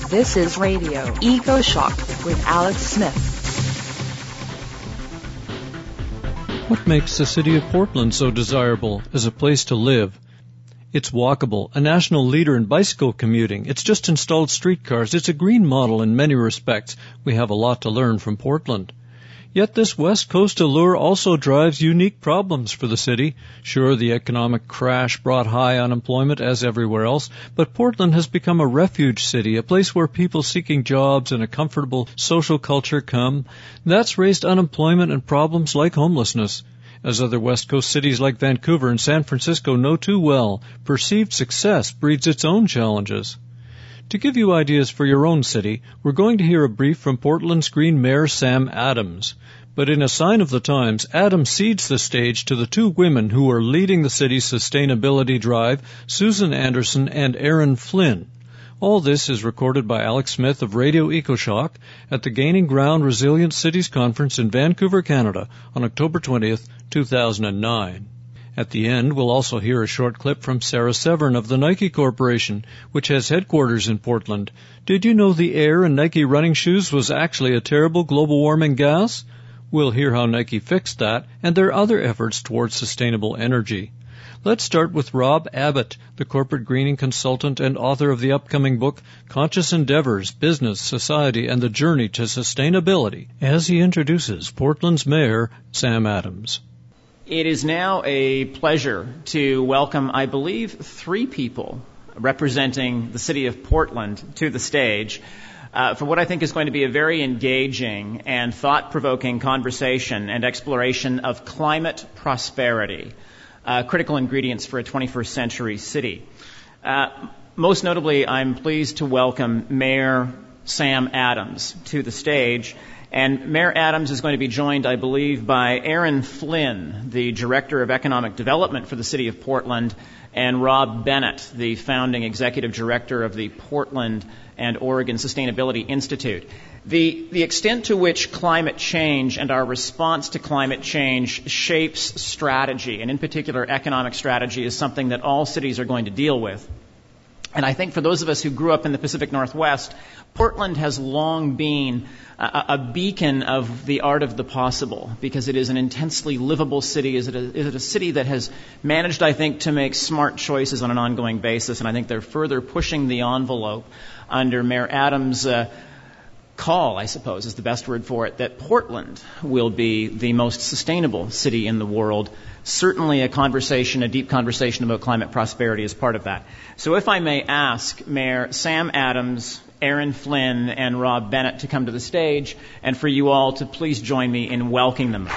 This is Radio Eco Shock with Alex Smith. What makes the city of Portland so desirable as a place to live? It's walkable, a national leader in bicycle commuting. It's just installed streetcars. It's a green model in many respects. We have a lot to learn from Portland. Yet this West Coast allure also drives unique problems for the city. Sure, the economic crash brought high unemployment as everywhere else, but Portland has become a refuge city, a place where people seeking jobs and a comfortable social culture come. That's raised unemployment and problems like homelessness. As other West Coast cities like Vancouver and San Francisco know too well, perceived success breeds its own challenges. To give you ideas for your own city, we're going to hear a brief from Portland's Green Mayor Sam Adams. But in a sign of the times, Adams cedes the stage to the two women who are leading the city's sustainability drive, Susan Anderson and Erin Flynn. All this is recorded by Alex Smith of Radio EcoShock at the Gaining Ground Resilient Cities Conference in Vancouver, Canada on October 20th, 2009. At the end, we'll also hear a short clip from Sarah Severn of the Nike Corporation, which has headquarters in Portland. Did you know the air in Nike running shoes was actually a terrible global warming gas? We'll hear how Nike fixed that and their other efforts towards sustainable energy. Let's start with Rob Abbott, the corporate greening consultant and author of the upcoming book, Conscious Endeavors, Business, Society, and the Journey to Sustainability, as he introduces Portland's Mayor, Sam Adams. It is now a pleasure to welcome, I believe, 3 people representing the city of Portland to the stage for what I think is going to be a very engaging and thought-provoking conversation and exploration of climate prosperity, critical ingredients for a 21st century city. Most notably, I'm pleased to welcome Mayor Sam Adams to the stage. And Mayor Adams is going to be joined, I believe, by Erin Flynn, the Director of Economic Development for the City of Portland, and Rob Bennett, the Founding Executive Director of the Portland and Oregon Sustainability Institute. The extent to which climate change and our response to climate change shapes strategy, and in particular economic strategy, is something that all cities are going to deal with. And I think for those of us who grew up in the Pacific Northwest, Portland has long been a beacon of the art of the possible because it is an intensely livable city. Is it a city that has managed, I think, to make smart choices on an ongoing basis? And I think they're further pushing the envelope under Mayor Adams' call, I suppose is the best word for it, that Portland will be the most sustainable city in the world. Certainly a deep conversation about climate prosperity is part of that. So if I may ask Mayor Sam Adams, Erin Flynn, and Rob Bennett to come to the stage, and for you all to please join me in welcoming them.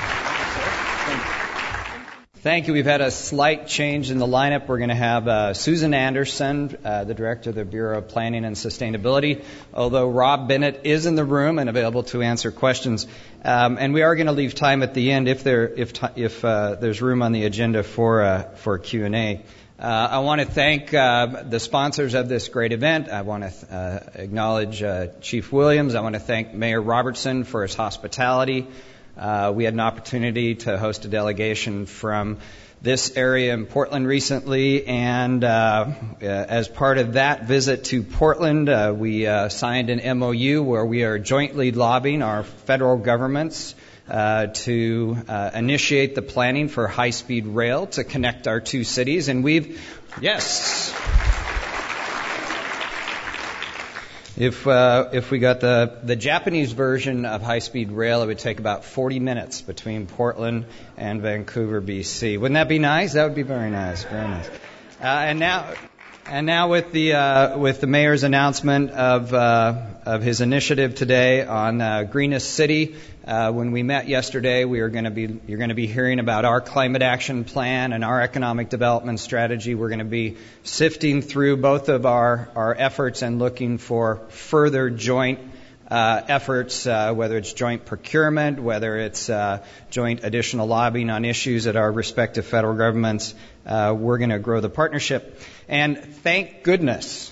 Thank you. We've had a slight change in the lineup. We're going to have Susan Anderson, the Director of the Bureau of Planning and Sustainability, although Rob Bennett is in the room and available to answer questions. And we are going to leave time at the end if there's room on the agenda for Q&A. I want to thank the sponsors of this great event. I want to acknowledge Chief Williams. I want to thank Mayor Robertson for his hospitality. We had an opportunity to host a delegation from this area in Portland recently, and as part of that visit to Portland, we signed an MOU where we are jointly lobbying our federal governments to initiate the planning for high-speed rail to connect our two cities. And If we got the Japanese version of high-speed rail, it would take about 40 minutes between Portland and Vancouver, BC. Wouldn't that be nice? That would be very nice. Very nice. And now with the mayor's announcement of his initiative today on Greenest City. When we met yesterday, you're going to be hearing about our climate action plan and our economic development strategy. We're going to be sifting through both of our efforts and looking for further joint efforts, whether it's joint procurement, whether it's joint additional lobbying on issues at our respective federal governments. We're going to grow the partnership. And thank goodness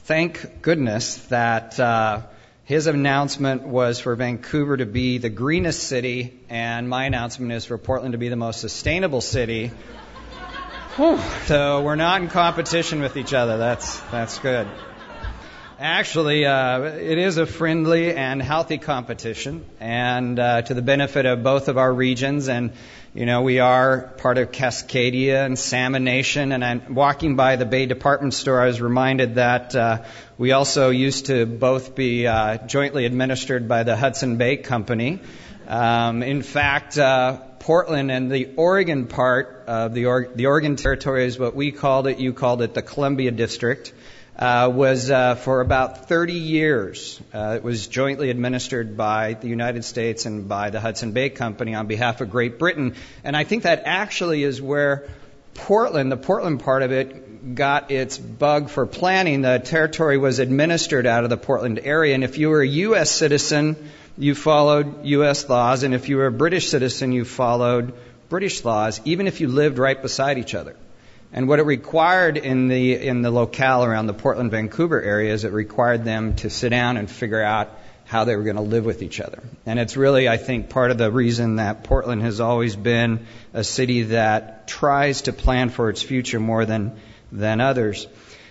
that his announcement was for Vancouver to be the greenest city, and my announcement is for Portland to be the most sustainable city. So we're not in competition with each other. That's good. Actually, it is a friendly and healthy competition, and to the benefit of both of our regions. And, you know, we are part of Cascadia and Salmon Nation, and I'm walking by the Bay Department Store. I was reminded that we also used to both be jointly administered by the Hudson Bay Company. In fact, Portland and the Oregon part of the Oregon Territory is what we called it. You called it the Columbia District. Was for about 30 years. It was jointly administered by the United States and by the Hudson Bay Company on behalf of Great Britain. And I think that actually is where Portland, the Portland part of it, got its bug for planning. The territory was administered out of the Portland area, and if you were a U.S. citizen, you followed U.S. laws, and if you were a British citizen, you followed British laws, even if you lived right beside each other. And what it required in the locale around the Portland-Vancouver area is it required them to sit down and figure out how they were going to live with each other. And it's really, I think, part of the reason that Portland has always been a city that tries to plan for its future more than others.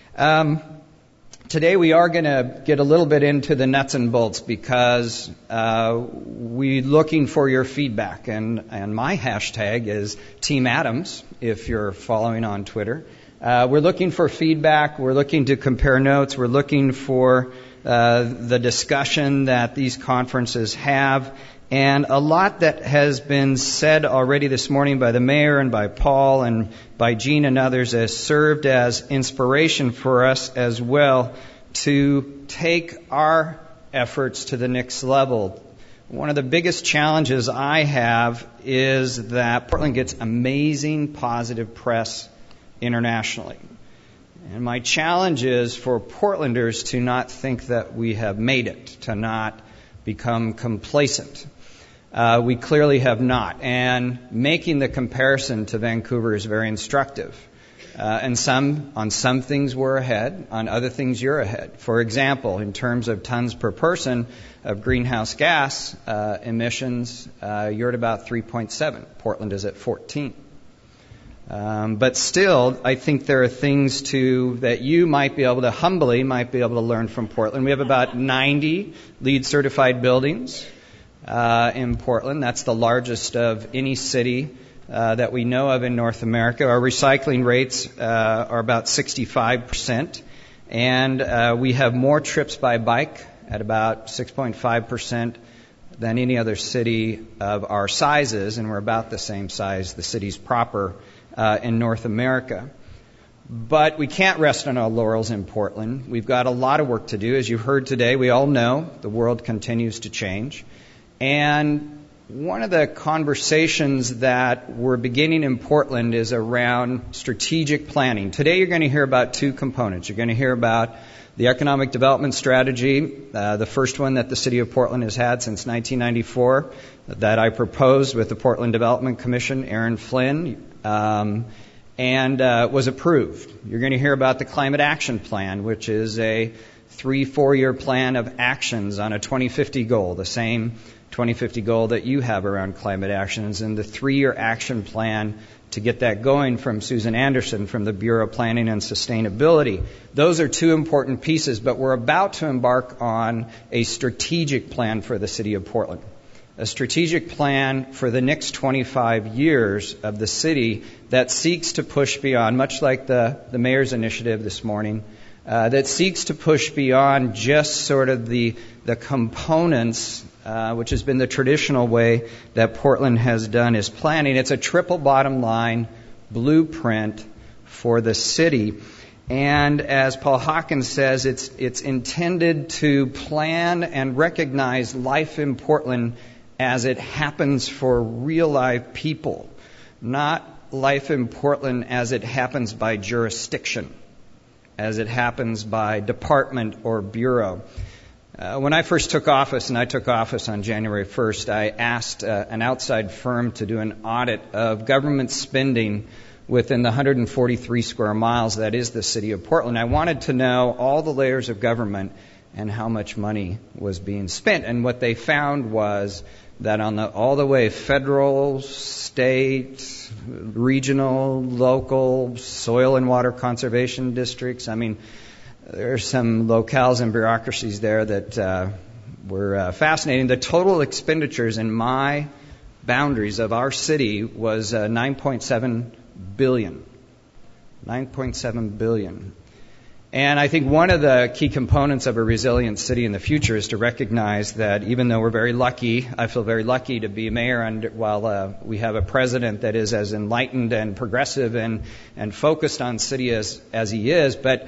Today we are going to get a little bit into the nuts and bolts because we're looking for your feedback. And my hashtag is Team Adams, if you're following on Twitter. We're looking for feedback. We're looking to compare notes. We're looking for the discussion that these conferences have. And a lot that has been said already this morning by the mayor and by Paul and by Gene and others has served as inspiration for us as well to take our efforts to the next level. One of the biggest challenges I have is that Portland gets amazing positive press internationally. And my challenge is for Portlanders to not think that we have made it, to not become complacent. We clearly have not. And making the comparison to Vancouver is very instructive. And on some things we're ahead, on other things you're ahead. For example, in terms of tons per person of greenhouse gas emissions, you're at about 3.7. Portland is at 14. But still, I think there are things that you might be able to learn from Portland. We have about 90 LEED certified buildings in Portland. That's the largest of any city that we know of in North America. Our recycling rates are about 65%, and we have more trips by bike at about 6.5% than any other city of our sizes, and we're about the same size, the cities proper in North America. But we can't rest on our laurels in Portland. We've got a lot of work to do. As you've heard today, we all know the world continues to change. And one of the conversations that we're beginning in Portland is around strategic planning. Today you're going to hear about two components. You're going to hear about the economic development strategy, the first one that the City of Portland has had since 1994, that I proposed with the Portland Development Commission, Aaron Flynn, and was approved. You're going to hear about the Climate Action Plan, which is a 3-4-year plan of actions on a 2050 goal, the same 2050 goal that you have around climate actions, and the 3-year action plan to get that going from Susan Anderson from the Bureau of Planning and Sustainability. Those are two important pieces, but we're about to embark on a strategic plan for the City of Portland. A strategic plan for the next 25 years of the city that seeks to push beyond, much like the mayor's initiative this morning, that seeks to push beyond just sort of the components, which has been the traditional way that Portland has done its planning. It's a triple bottom line blueprint for the city. And as Paul Hawkins says, it's intended to plan and recognize life in Portland as it happens for real live people, not life in Portland as it happens by jurisdiction, as it happens by department or bureau. When I first took office, and I took office on January 1st, I asked an outside firm to do an audit of government spending within the 143 square miles that is the City of Portland. I wanted to know all the layers of government and how much money was being spent. And what they found was that on all the way federal, state, regional, local, soil and water conservation districts, There are some locales and bureaucracies there that were fascinating. The total expenditures in my boundaries of our city was $9.7 billion. $9.7 billion. And I think one of the key components of a resilient city in the future is to recognize that even though we're very lucky, I feel very lucky to be mayor while we have a president that is as enlightened and progressive and focused on city as he is, but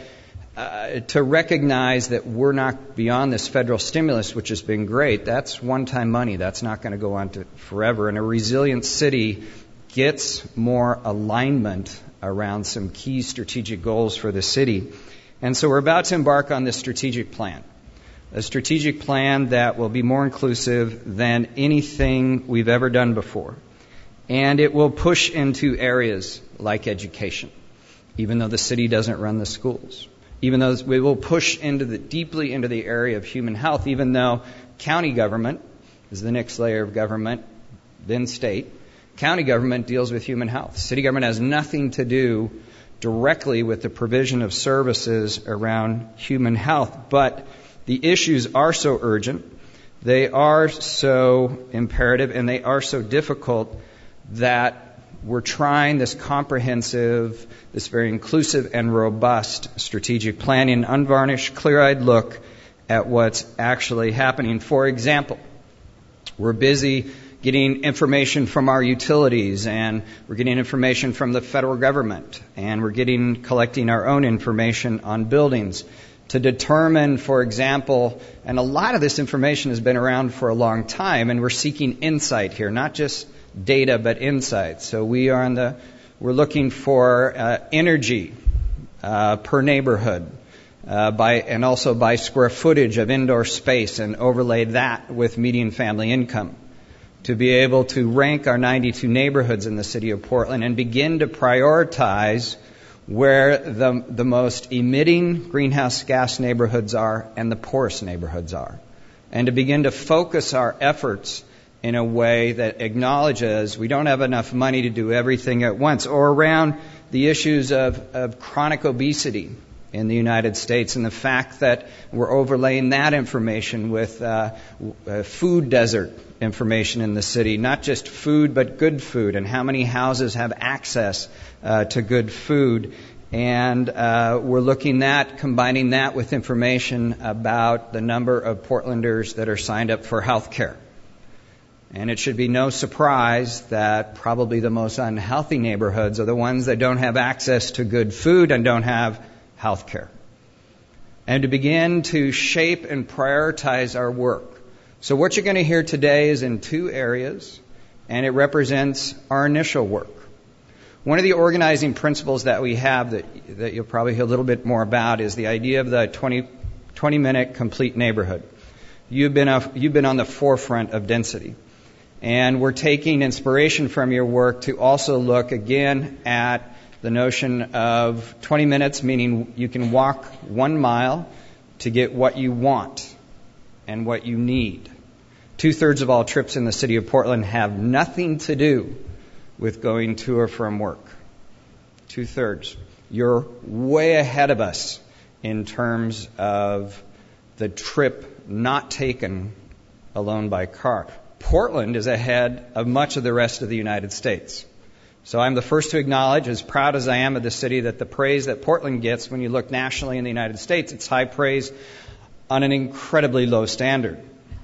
to recognize that we're not beyond this federal stimulus, which has been great. That's one-time money. That's not going to go on to forever. And a resilient city gets more alignment around some key strategic goals for the city. And so we're about to embark on this strategic plan, a strategic plan that will be more inclusive than anything we've ever done before. And it will push into areas like education, even though the city doesn't run the schools. Even though we will push deeply into the area of human health, even though county government is the next layer of government, then state. County government deals with human health. City government has nothing to do directly with the provision of services around human health. But the issues are so urgent, they are so imperative, and they are so difficult that we're trying this comprehensive, this very inclusive and robust strategic plan, an unvarnished, clear-eyed look at what's actually happening. For example, we're busy getting information from our utilities, and we're getting information from the federal government, and we're collecting our own information on buildings to determine, for example, and a lot of this information has been around for a long time, and we're seeking insight here, not just data, but insight. So we're looking for energy per neighborhood, and also by square footage of indoor space, and overlay that with median family income, to be able to rank our 92 neighborhoods in the city of Portland and begin to prioritize where the most emitting greenhouse gas neighborhoods are and the poorest neighborhoods are, and to begin to focus our efforts in a way that acknowledges we don't have enough money to do everything at once, or around the issues of chronic obesity in the United States, and the fact that we're overlaying that information with food desert information in the city, not just food, but good food, and how many houses have access to good food. And we're looking at combining that with information about the number of Portlanders that are signed up for health care. And it should be no surprise that probably the most unhealthy neighborhoods are the ones that don't have access to good food and don't have health care. And to begin to shape and prioritize our work. So what you're going to hear today is in two areas, and it represents our initial work. One of the organizing principles that we have that you'll probably hear a little bit more about is the idea of the 20-minute complete neighborhood. You've been on the forefront of density. And we're taking inspiration from your work to also look again at the notion of 20 minutes, meaning you can walk 1 mile to get what you want and what you need. 2/3 of all trips in the city of Portland have nothing to do with going to or from work. 2/3. You're way ahead of us in terms of the trip not taken alone by car. Portland is ahead of much of the rest of the United States. So I'm the first to acknowledge, as proud as I am of the city, that the praise that Portland gets when you look nationally in the United States, it's high praise on an incredibly low standard.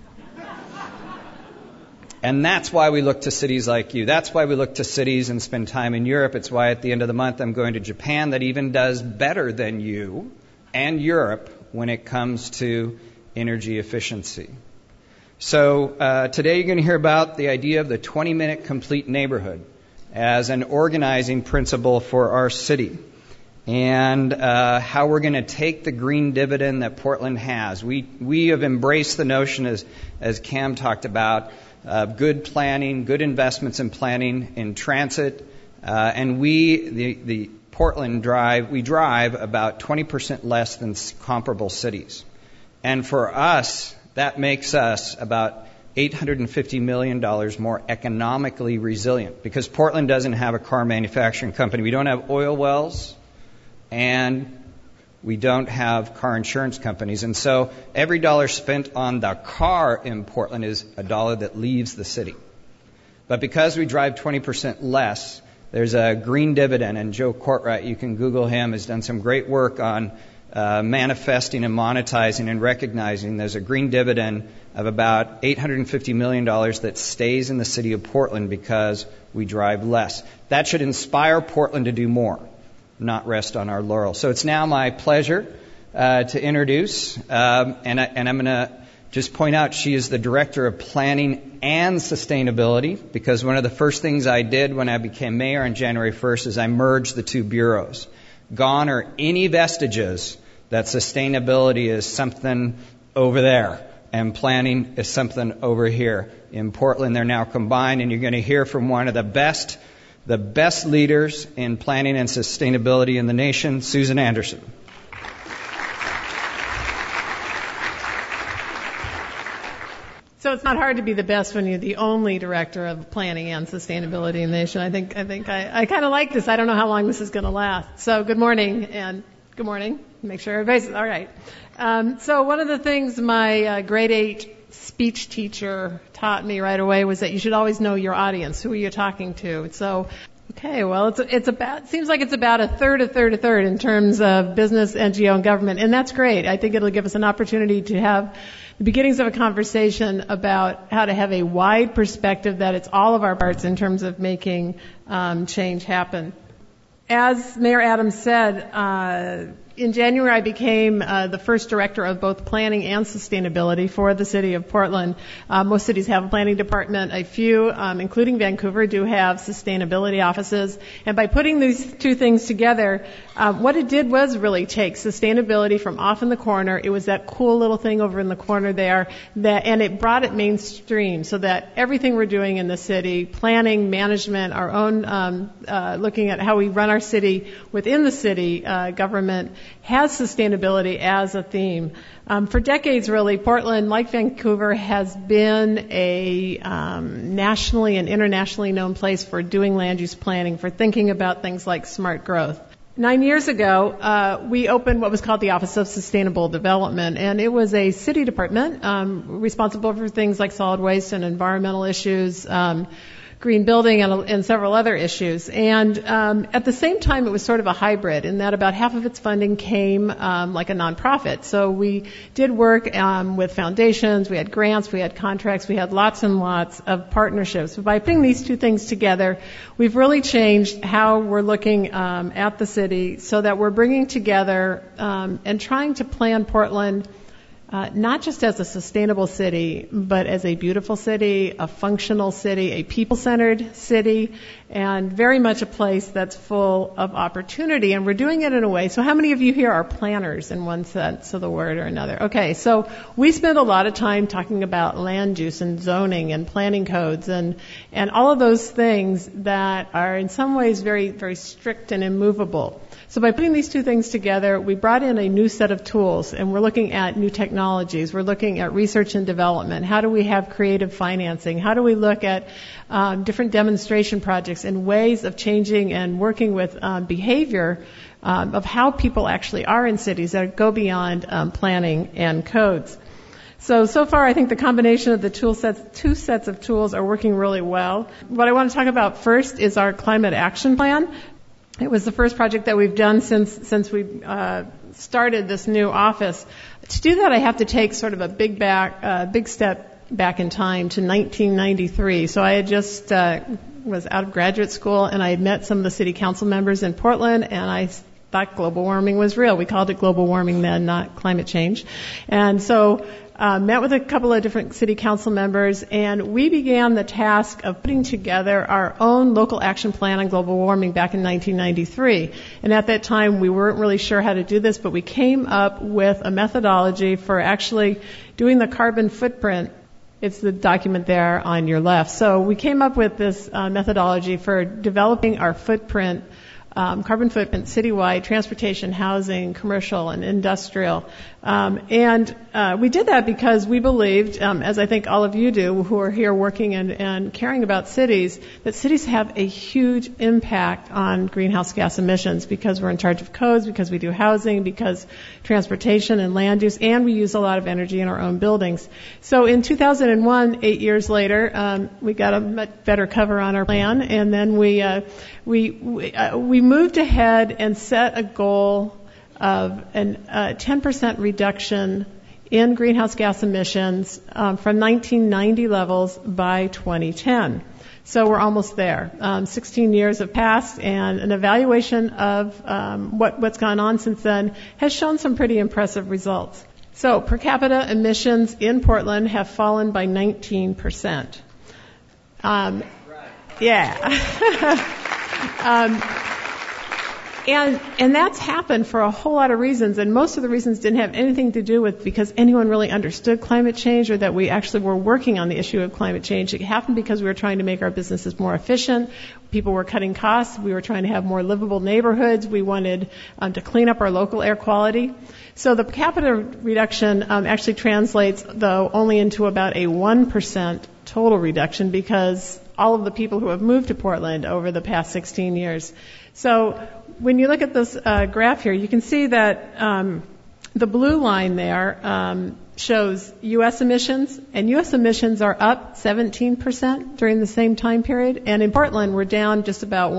And that's why we look to cities like you. That's why we look to cities and spend time in Europe. It's why at the end of the month I'm going to Japan, that even does better than you and Europe when it comes to energy efficiency. So today you're going to hear about the idea of the 20-minute complete neighborhood as an organizing principle for our city, and how we're going to take the green dividend that Portland has. We have embraced the notion, as Cam talked about, of good planning, good investments in planning, in transit, and the Portland we drive about 20% less than comparable cities. And for us, that makes us about $850 million more economically resilient, because Portland doesn't have a car manufacturing company. We don't have oil wells, and We don't have car insurance companies. And so every dollar spent on the car in Portland is a dollar that leaves the city. But because we drive 20% less, there's a green dividend. And Joe Courtwright, you can Google him, has done some great work on manifesting and monetizing and recognizing there's a green dividend of about $850 million that stays in the city of Portland because we drive less. That should inspire Portland to do more, not rest on our laurels. So it's now my pleasure to introduce, and I'm going to just point out she is the Director of Planning and Sustainability, because one of the first things I did when I became mayor on January 1st is I merged the two bureaus. Gone are any vestiges that sustainability is something over there and planning is something over here. In Portland, they're now combined, and you're going to hear from one of the best leaders in planning and sustainability in the nation, Susan Anderson. So it's not hard to be the best when you're the only director of planning and sustainability in the nation. I think I kind of like this. I don't know how long this is going to last. So good morning, and good morning. Make sure everybody's all right. So one of the things my grade 8 speech teacher taught me right away was that you should always know your audience, who you're talking to. So, okay, well, seems like it's about a third in terms of business, NGO, and government, and that's great. I think it'll give us an opportunity to have the beginnings of a conversation about how to have a wide perspective that it's all of our parts in terms of making change happen. As Mayor Adams said, in January I became the first director of both planning and sustainability for the city of Portland. Most cities have a planning department. A few, including Vancouver, do have sustainability offices. And by putting these two things together, what it did was really take sustainability from off in the corner. It was that cool little thing over in the corner there, and it brought it mainstream so that everything we're doing in the city, planning, management, our own looking at how we run our city within the city government, has sustainability as a theme. For decades, really, Portland, like Vancouver, has been a nationally and internationally known place for doing land use planning, for thinking about things like smart growth. 9 years ago, we opened what was called the Office of Sustainable Development, and it was a city department responsible for things like solid waste and environmental issues, green building, and several other issues. And at the same time, it was sort of a hybrid in that about half of its funding came like a nonprofit. So we did work with foundations, we had grants, we had contracts, we had lots and lots of partnerships. So by putting these two things together, we've really changed how we're looking at the city so that we're bringing together and trying to plan Portland not just as a sustainable city, but as a beautiful city, a functional city, a people-centered city, and very much a place that's full of opportunity. And we're doing it in a way. So how many of you here are planners in one sense of the word or another? Okay, so we spend a lot of time talking about land use and zoning and planning codes and all of those things that are in some ways very, very strict and immovable. So by putting these two things together, we brought in a new set of tools, and we're looking at new technologies. We're looking at research and development. How do we have creative financing? How do we look at different demonstration projects and ways of changing and working with behavior of how people actually are in cities that go beyond planning and codes? So far, I think the combination of the two sets of tools are working really well. What I want to talk about first is our climate action plan. It was the first project that we've done since we started this new office. To do that, I have to take sort of a big step back in time to 1993. So I had just was out of graduate school, and I had met some of the city council members in Portland, and I thought global warming was real. We called it global warming then, not climate change. And so met with a couple of different city council members, and we began the task of putting together our own local action plan on global warming back in 1993. And at that time, we weren't really sure how to do this, but we came up with a methodology for actually doing the carbon footprint. It's the document there on your left. So we came up with this methodology for developing our footprint, carbon footprint citywide, transportation, housing, commercial, and industrial, We did that because we believed, as I think all of you do who are here working and caring about cities, that cities have a huge impact on greenhouse gas emissions because we're in charge of codes, because we do housing, because transportation and land use, and we use a lot of energy in our own buildings. So in 2001, 8 years later, we got a much better cover on our plan, and then we moved ahead and set a goal of a 10% reduction in greenhouse gas emissions from 1990 levels by 2010. So we're almost there. 16 years have passed, and an evaluation of what's gone on since then has shown some pretty impressive results. So per capita emissions in Portland have fallen by 19%. And that's happened for a whole lot of reasons, and most of the reasons didn't have anything to do with because anyone really understood climate change or that we actually were working on the issue of climate change. It happened because we were trying to make our businesses more efficient. People were cutting costs. We were trying to have more livable neighborhoods. We wanted to clean up our local air quality. So the per capita reduction actually translates, though, only into about a 1% total reduction because all of the people who have moved to Portland over the past 16 years. So when you look at this graph here, you can see that the blue line there shows U.S. emissions, and U.S. emissions are up 17% during the same time period, and in Portland we're down just about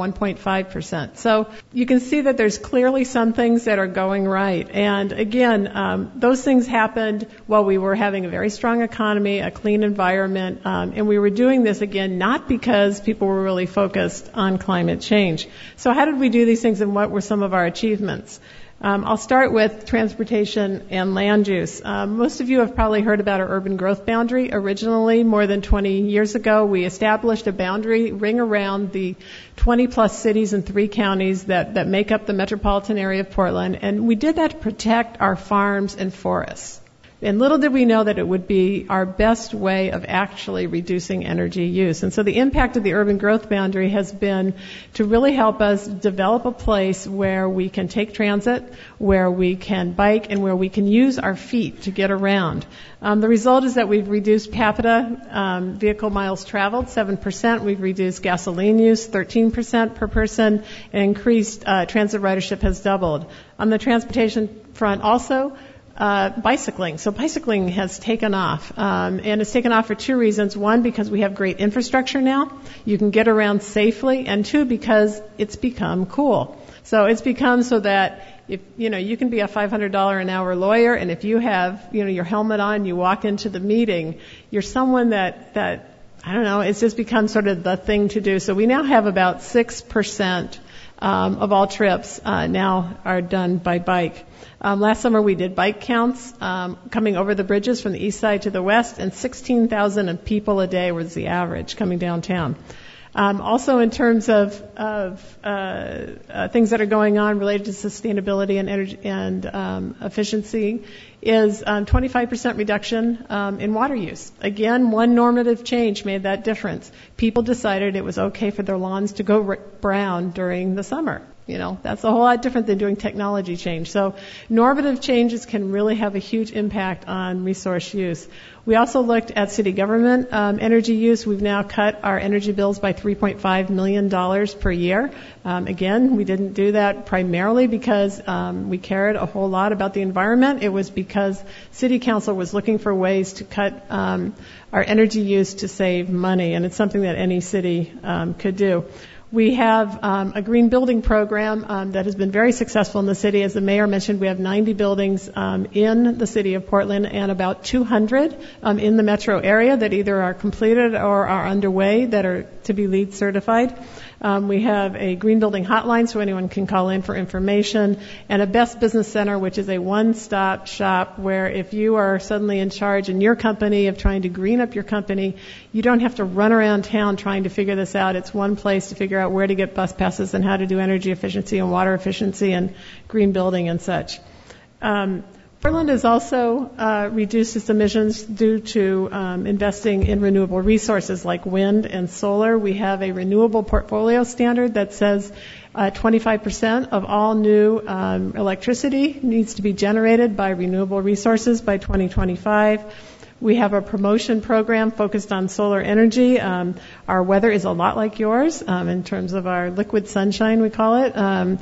1.5%. So you can see that there's clearly some things that are going right, and again, those things happened while we were having a very strong economy, a clean environment, and we were doing this again not because people were really focused on climate change. So how did we do these things, and what were some of our achievements? I'll start with transportation and land use. Most of you have probably heard about our urban growth boundary. Originally, more than 20 years ago, we established a boundary ring around the 20-plus cities and 3 counties that make up the metropolitan area of Portland, and we did that to protect our farms and forests. And little did we know that it would be our best way of actually reducing energy use. And so the impact of the urban growth boundary has been to really help us develop a place where we can take transit, where we can bike, and where we can use our feet to get around. The result is that we've reduced capita vehicle miles traveled 7%. We've reduced gasoline use 13% per person, and increased transit ridership has doubled. On the transportation front also, bicycling. So bicycling has taken off, and it's taken off for 2 reasons. 1, because we have great infrastructure now. You can get around safely, and 2, because it's become cool. So it's become so that if you can be a $500 an hour lawyer, and if you have your helmet on, you walk into the meeting, you're someone that I don't know. It's just become sort of the thing to do. So we now have about 6% of all trips now are done by bike. Last summer we did bike counts coming over the bridges from the east side to the west, and 16,000 people a day was the average coming downtown. Also in terms of things that are going on related to sustainability and energy and efficiency is 25% reduction in water use. Again, one normative change made that difference. People decided it was okay for their lawns to go brown during the summer. That's a whole lot different than doing technology change. So normative changes can really have a huge impact on resource use. We also looked at city government energy use. We've now cut our energy bills by $3.5 million per year. Again, we didn't do that primarily because we cared a whole lot about the environment. It was because City Council was looking for ways to cut our energy use to save money, and it's something that any city could do. We have a green building program that has been very successful in the city. As the mayor mentioned, we have 90 buildings in the city of Portland and about 200 in the metro area that either are completed or are underway that are to be LEED certified. We have a green building hotline so anyone can call in for information, and a Best Business Center, which is a one-stop shop where if you are suddenly in charge in your company of trying to green up your company, you don't have to run around town trying to figure this out. It's one place to figure out where to get bus passes and how to do energy efficiency and water efficiency and green building and such. Portland has also reduced its emissions due to investing in renewable resources like wind and solar. We have a renewable portfolio standard that says 25% of all new electricity needs to be generated by renewable resources by 2025. We have a promotion program focused on solar energy. Our weather is a lot like yours in terms of our liquid sunshine, we call it.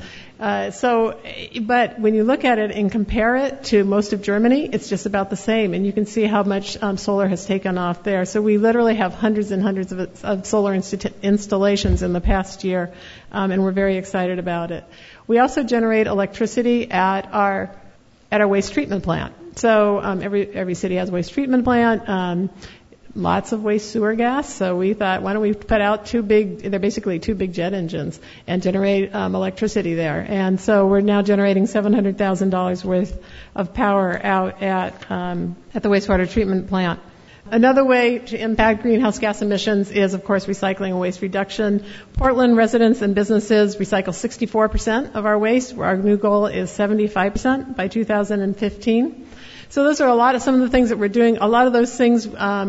But when you look at it and compare it to most of Germany, it's just about the same. And you can see how much solar has taken off there. So we literally have hundreds and hundreds of solar installations in the past year, and we're very excited about it. We also generate electricity at our waste treatment plant. So every city has a waste treatment plant, lots of waste sewer gas. So we thought, why don't we put out they're basically two big jet engines and generate electricity there. And so we're now generating $700,000 worth of power out at the wastewater treatment plant. Another way to impact greenhouse gas emissions is, of course, recycling and waste reduction. Portland residents and businesses recycle 64% of our waste. Our new goal is 75% by 2015. So those are some of the things that we're doing. A lot of those things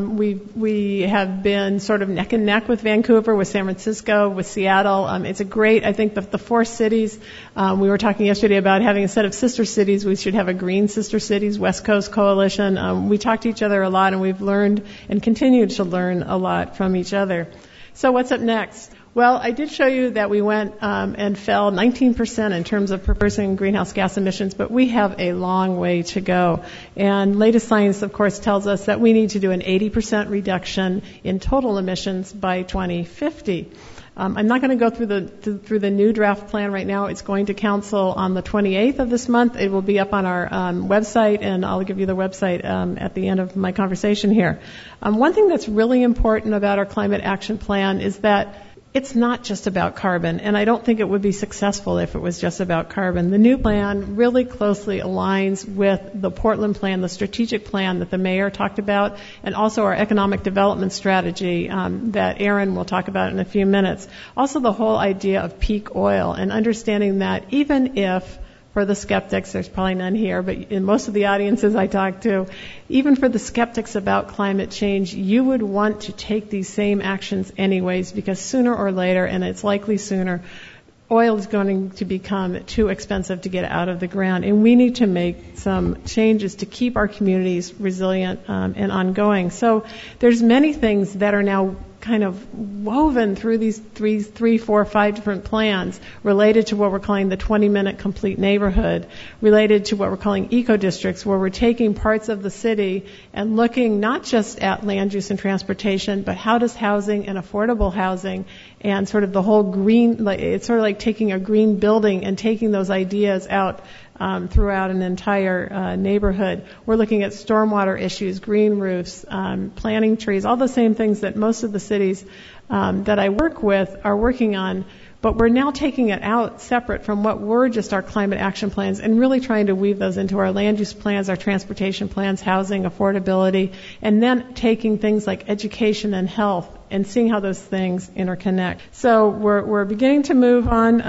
we have been sort of neck and neck with Vancouver, with San Francisco, with Seattle. It's a great, I think, the four cities. We were talking yesterday about having a set of sister cities. We should have a green sister cities, West Coast Coalition. We talk to each other a lot, and we've learned and continue to learn a lot from each other. So what's up next? Well, I did show you that we went and fell 19% in terms of per person greenhouse gas emissions, but we have a long way to go. And latest science, of course, tells us that we need to do an 80% reduction in total emissions by 2050. I'm not going to go through the new draft plan right now. It's going to council on the 28th of this month. It will be up on our website, and I'll give you the website at the end of my conversation here. One thing that's really important about our climate action plan is that it's not just about carbon, and I don't think it would be successful if it was just about carbon. The new plan really closely aligns with the Portland plan, the strategic plan that the mayor talked about, and also our economic development strategy that Aaron will talk about in a few minutes. Also the whole idea of peak oil and understanding that even if, for the skeptics, there's probably none here, but in most of the audiences I talk to, even for the skeptics about climate change, you would want to take these same actions anyways, because sooner or later, and it's likely sooner, oil is going to become too expensive to get out of the ground, and we need to make some changes to keep our communities resilient and ongoing. So there's many things that are now kind of woven through these three, four, 5 different plans related to what we're calling the 20-minute complete neighborhood, related to what we're calling eco-districts, where we're taking parts of the city and looking not just at land use and transportation, but how does housing and affordable housing and sort of the whole green, it's sort of like taking a green building and taking those ideas out throughout an entire neighborhood. We're looking at stormwater issues, green roofs, planting trees, all the same things that most of the cities that I work with are working on, but we're now taking it out separate from what were just our climate action plans and really trying to weave those into our land use plans, our transportation plans, housing, affordability, and then taking things like education and health and seeing how those things interconnect. So we're beginning to move on.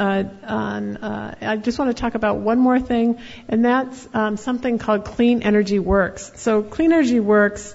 I just want to talk about one more thing, and that's something called Clean Energy Works. So Clean Energy Works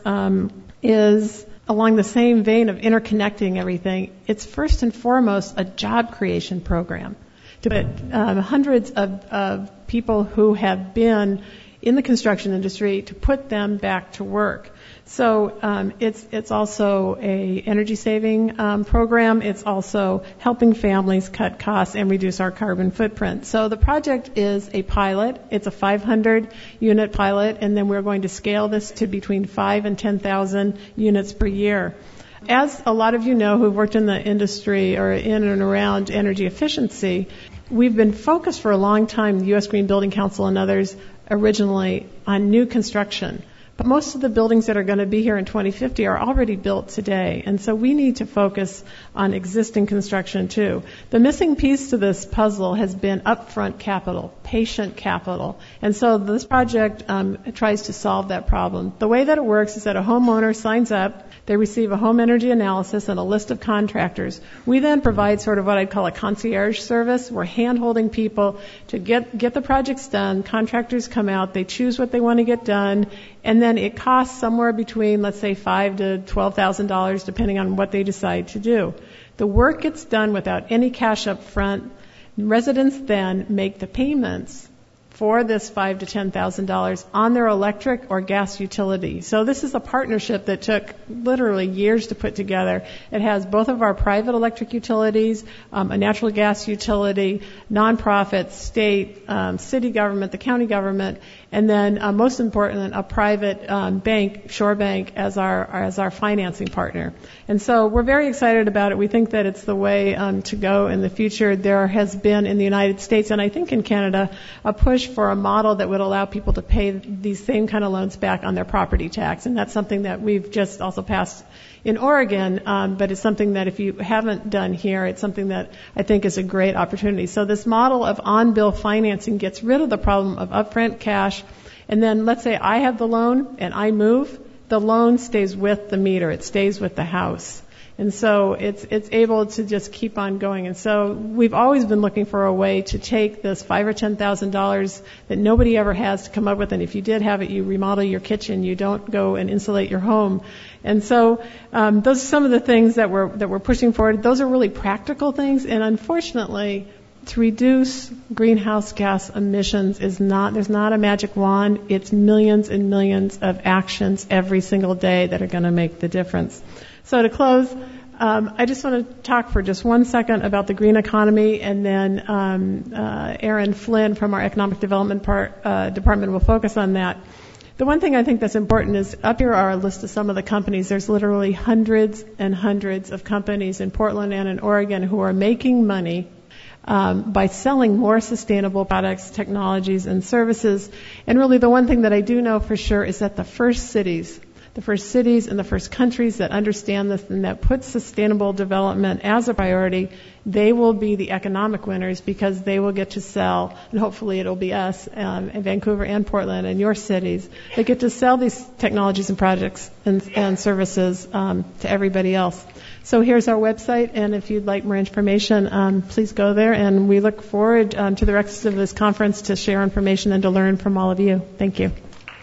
is along the same vein of interconnecting everything. It's first and foremost a job creation program to put hundreds of people who have been in the construction industry to put them back to work. So it's also a energy saving program. It's also helping families cut costs and reduce our carbon footprint. So the project is a pilot. It's a 500 unit pilot, and then we're going to scale this to between 5,000 and 10,000 units per year. As a lot of you know who've worked in the industry or in and around energy efficiency, we've been focused for a long time, the U.S. Green Building Council and others originally, on new construction. But most of the buildings that are going to be here in 2050 are already built today, and so we need to focus on existing construction too. The missing piece to this puzzle has been upfront capital. patient capital. And so this project tries to solve that problem. The way that it works is that a homeowner signs up, they receive a home energy analysis and a list of contractors. We then provide sort of what I'd call a concierge service. We're hand-holding people to get the projects done. Contractors come out, they choose what they want to get done, and then it costs somewhere between, let's say, $5,000 to $12,000, depending on what they decide to do. The work gets done without any cash up front. Residents then make the payments for this $5,000 to $10,000 on their electric or gas utility. So this is a partnership that took literally years to put together. It has both of our private electric utilities, a natural gas utility, nonprofits, state, city government, the county government, and then most important, a private bank, Shore Bank, as our financing partner. And so we're very excited about it. We think that it's the way to go in the future. There has been in the United States, and I think in Canada, a push for a model that would allow people to pay these same kind of loans back on their property tax. And that's something that we've just also passed in Oregon, but it's something that if you haven't done here, it's something that I think is a great opportunity. So this model of on-bill financing gets rid of the problem of upfront cash. And then let's say I have the loan and I move, the loan stays with the meter. It stays with the house. And so it's able to just keep on going. And so we've always been looking for a way to take this $5,000 or $10,000 that nobody ever has to come up with. And if you did have it, you remodel your kitchen. You don't go and insulate your home. And so those are some of the things that we're pushing forward. Those are really practical things. And unfortunately, to reduce greenhouse gas emissions there's not a magic wand. It's millions and millions of actions every single day that are going to make the difference. So to close, I just want to talk for just 1 second about the green economy, and then Aaron Flynn from our Economic Development Department will focus on that. The one thing I think that's important is up here are a list of some of the companies. There's literally hundreds and hundreds of companies in Portland and in Oregon who are making money by selling more sustainable products, technologies, and services. And really the one thing that I do know for sure is that the first cities and the first countries that understand this and that put sustainable development as a priority, they will be the economic winners because they will get to sell, and hopefully it'll be us in Vancouver and Portland and your cities that get to sell these technologies and projects and services to everybody else. So here's our website, and if you'd like more information, please go there, and we look forward to the rest of this conference to share information and to learn from all of you. Thank you.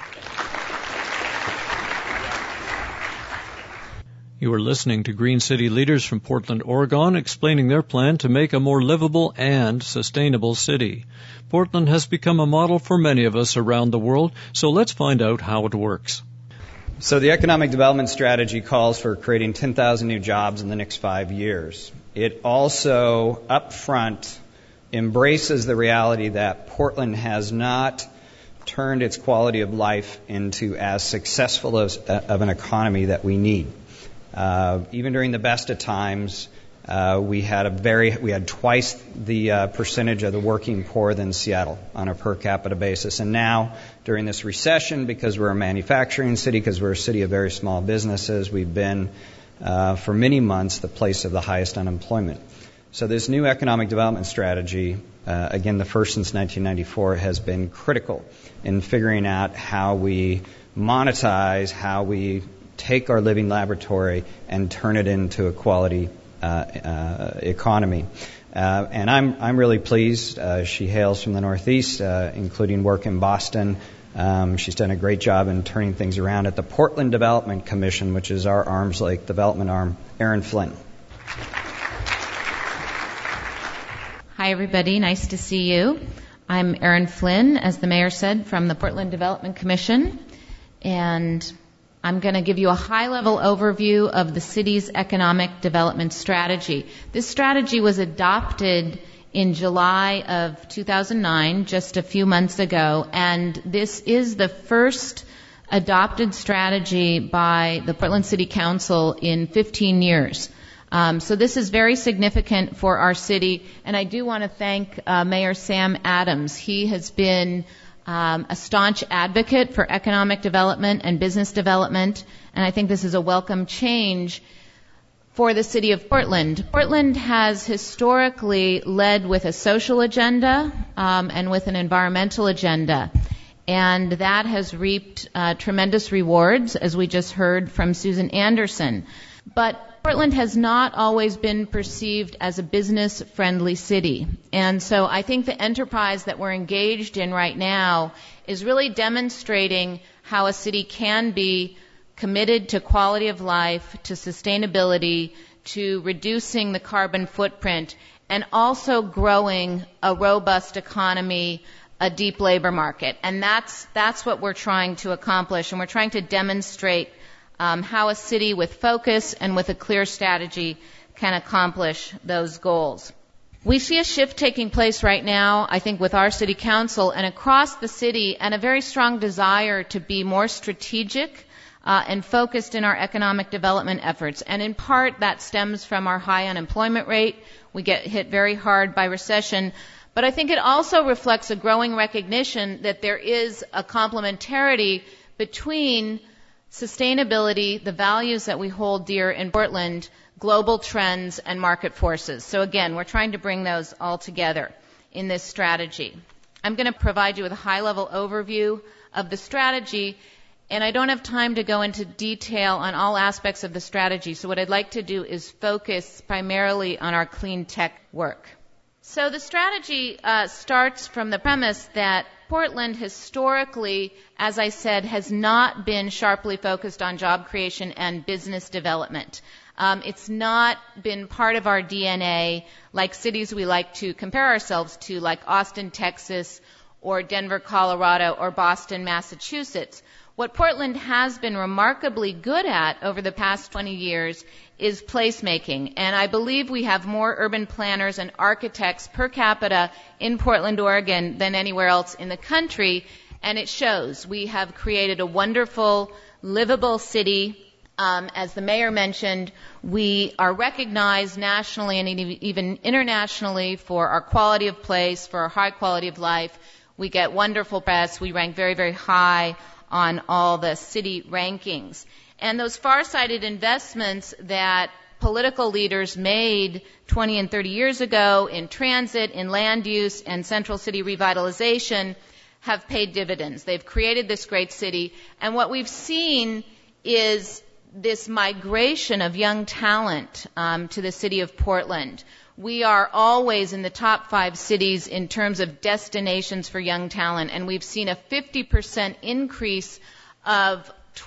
You are listening to Green City leaders from Portland, Oregon, explaining their plan to make a more livable and sustainable city. Portland has become a model for many of us around the world, so let's find out how it works. So the economic development strategy calls for creating 10,000 new jobs in the next 5 years. It also, up front, embraces the reality that Portland has not turned its quality of life into as successful of an economy that we need. Even during the best of times, we had twice the percentage of the working poor than Seattle on a per capita basis. And now, during this recession, because we're a manufacturing city, because we're a city of very small businesses, we've been, for many months, the place of the highest unemployment. So this new economic development strategy, again, the first since 1994, has been critical in figuring out how we monetize, how we take our living laboratory and turn it into a quality economy. And I'm really pleased. She hails from the Northeast, including work in Boston. She's done a great job in turning things around at the Portland Development Commission, which is our arm's length development arm. Aaron Flynn. Hi, everybody. Nice to see you. I'm Aaron Flynn, as the mayor said, from the Portland Development Commission. And I'm going to give you a high-level overview of the city's economic development strategy. This strategy was adopted in July of 2009, just a few months ago, and this is the first adopted strategy by the Portland City Council in 15 years. So this is very significant for our city, and I do want to thank Mayor Sam Adams. He has been a staunch advocate for economic development and business development, and I think this is a welcome change. for the city of Portland. Portland has historically led with a social agenda and with an environmental agenda. And that has reaped tremendous rewards, as we just heard from Susan Anderson. But Portland has not always been perceived as a business-friendly city. And so I think the enterprise that we're engaged in right now is really demonstrating how a city can be committed to quality of life, to sustainability, to reducing the carbon footprint, and also growing a robust economy, a deep labor market. And that's what we're trying to accomplish. And we're trying to demonstrate how a city with focus and with a clear strategy can accomplish those goals. We see a shift taking place right now, I think, with our city council and across the city, and a very strong desire to be more strategic and focused in our economic development efforts. And in part, that stems from our high unemployment rate. We get hit very hard by recession. But I think it also reflects a growing recognition that there is a complementarity between sustainability, the values that we hold dear in Portland, global trends, and market forces. So again, we're trying to bring those all together in this strategy. I'm going to provide you with a high-level overview of the strategy, and I don't have time to go into detail on all aspects of the strategy, so what I'd like to do is focus primarily on our clean tech work. So the strategy starts from the premise that Portland historically, as I said, has not been sharply focused on job creation and business development. It's not been part of our DNA like cities we like to compare ourselves to, like Austin, Texas, or Denver, Colorado, or Boston, Massachusetts. What Portland has been remarkably good at over the past 20 years is placemaking, and I believe we have more urban planners and architects per capita in Portland, Oregon than anywhere else in the country, and it shows. We have created a wonderful, livable city. As the mayor mentioned, we are recognized nationally and even internationally for our quality of place, for our high quality of life. We get wonderful press. We rank very, very high on all the city rankings. And those far-sighted investments that political leaders made 20 and 30 years ago in transit, in land use, and central city revitalization have paid dividends. They've created this great city. And what we've seen is this migration of young talent to the city of Portland. We are always in the top 5 cities in terms of destinations for young talent, and we've seen a 50% increase of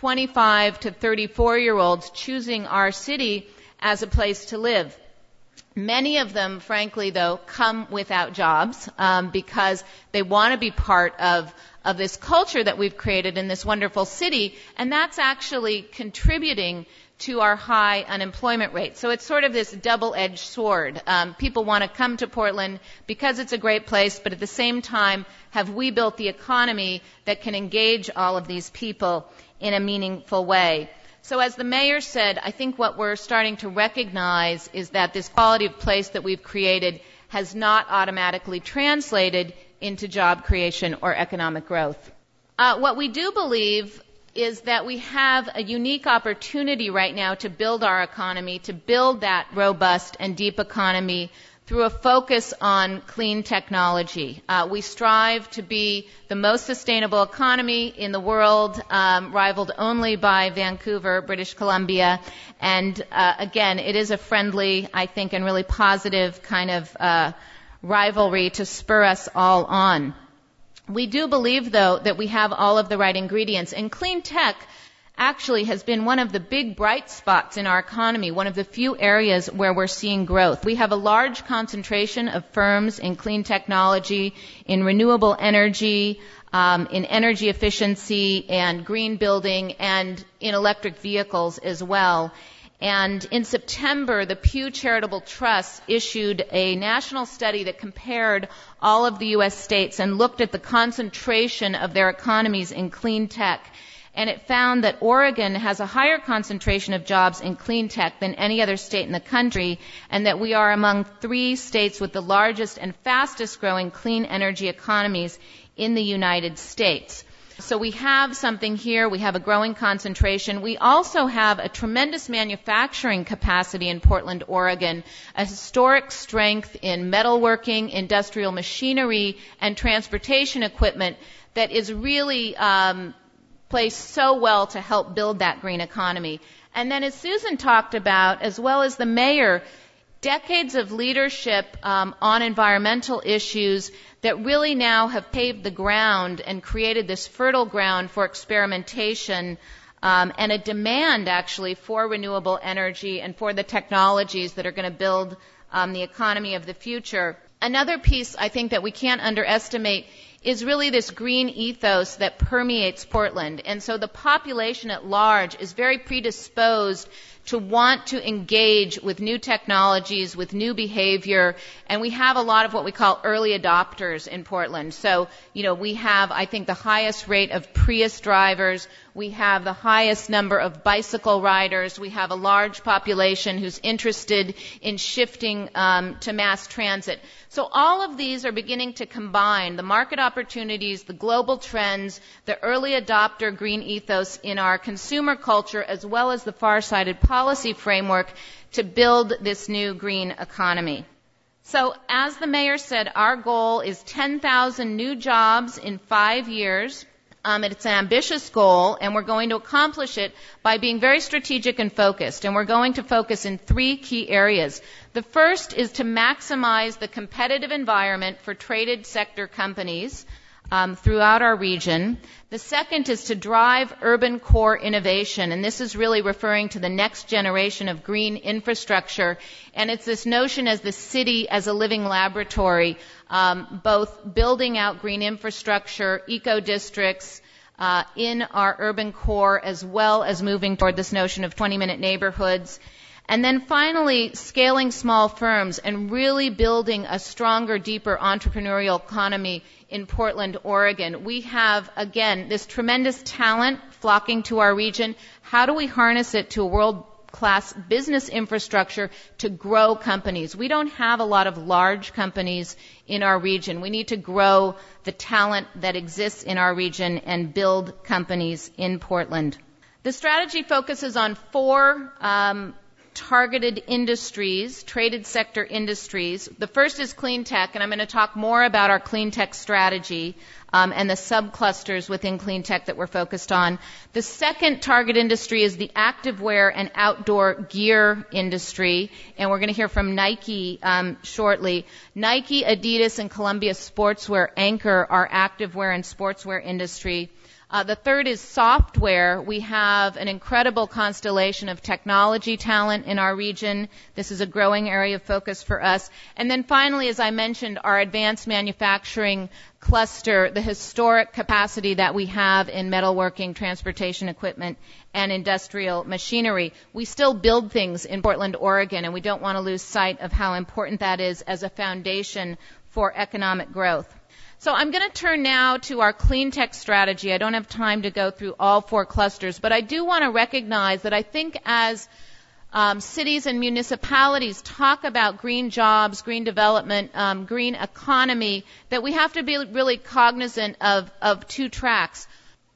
25 to 34-year-olds choosing our city as a place to live. Many of them, frankly, though, come without jobs because they want to be part of this culture that we've created in this wonderful city, and that's actually contributing to our high unemployment rate. So it's sort of this double-edged sword. People want to come to Portland because it's a great place, but at the same time, have we built the economy that can engage all of these people in a meaningful way? So as the mayor said, I think what we're starting to recognize is that this quality of place that we've created has not automatically translated into job creation or economic growth. What we do believe is that we have a unique opportunity right now to build our economy, to build that robust and deep economy through a focus on clean technology. We strive to be the most sustainable economy in the world, rivaled only by Vancouver, British Columbia. And again, it is a friendly, I think, and really positive kind of rivalry to spur us all on. We do believe, though, that we have all of the right ingredients. And clean tech actually has been one of the big bright spots in our economy, one of the few areas where we're seeing growth. We have a large concentration of firms in clean technology, in renewable energy, in energy efficiency and green building, and in electric vehicles as well. And in September, the Pew Charitable Trust issued a national study that compared all of the U.S. states and looked at the concentration of their economies in clean tech. And it found that Oregon has a higher concentration of jobs in clean tech than any other state in the country, and that we are among 3 states with the largest and fastest growing clean energy economies in the United States. So we have something here. We have a growing concentration. We also have a tremendous manufacturing capacity in Portland, Oregon, a historic strength in metalworking, industrial machinery, and transportation equipment that is really placed so well to help build that green economy. And then, as Susan talked about, as well as the mayor, decades of leadership on environmental issues that really now have paved the ground and created this fertile ground for experimentation and a demand, actually, for renewable energy and for the technologies that are going to build the economy of the future. Another piece I think that we can't underestimate is really this green ethos that permeates Portland. And so the population at large is very predisposed to want to engage with new technologies, with new behavior, and we have a lot of what we call early adopters in Portland. So, we have, I think, the highest rate of Prius drivers. We have the highest number of bicycle riders. We have a large population who's interested in shifting to mass transit. So all of these are beginning to combine the market opportunities, the global trends, the early adopter green ethos in our consumer culture, as well as the far-sighted policy framework to build this new green economy. So as the mayor said, our goal is 10,000 new jobs in 5 years. It's an ambitious goal, and we're going to accomplish it by being very strategic and focused. And we're going to focus in 3 key areas. The first is to maximize the competitive environment for traded sector companies throughout our region. The second is to drive urban core innovation, and this is really referring to the next generation of green infrastructure. And it's this notion as the city as a living laboratory, both building out green infrastructure, eco-districts in our urban core, as well as moving toward this notion of 20-minute neighborhoods. And then finally, scaling small firms and really building a stronger, deeper entrepreneurial economy in Portland, Oregon. We have, again, this tremendous talent flocking to our region. How do we harness it to a world-class business infrastructure to grow companies? We don't have a lot of large companies in our region. We need to grow the talent that exists in our region and build companies in Portland. The strategy focuses on 4 targeted industries, traded sector industries. The first is clean tech, and I'm going to talk more about our clean tech strategy and the subclusters within clean tech that we're focused on. The second target industry is the activewear and outdoor gear industry, and we're going to hear from Nike shortly. Nike, Adidas, and Columbia Sportswear anchor our activewear and sportswear industry. The third is software. We have an incredible constellation of technology talent in our region. This is a growing area of focus for us. And then finally, as I mentioned, our advanced manufacturing cluster, the historic capacity that we have in metalworking, transportation equipment, and industrial machinery. We still build things in Portland, Oregon, and we don't want to lose sight of how important that is as a foundation for economic growth. So I'm going to turn now to our clean tech strategy. I don't have time to go through all 4 clusters, but I do want to recognize that I think as cities and municipalities talk about green jobs, green development, green economy, that we have to be really cognizant of 2 tracks.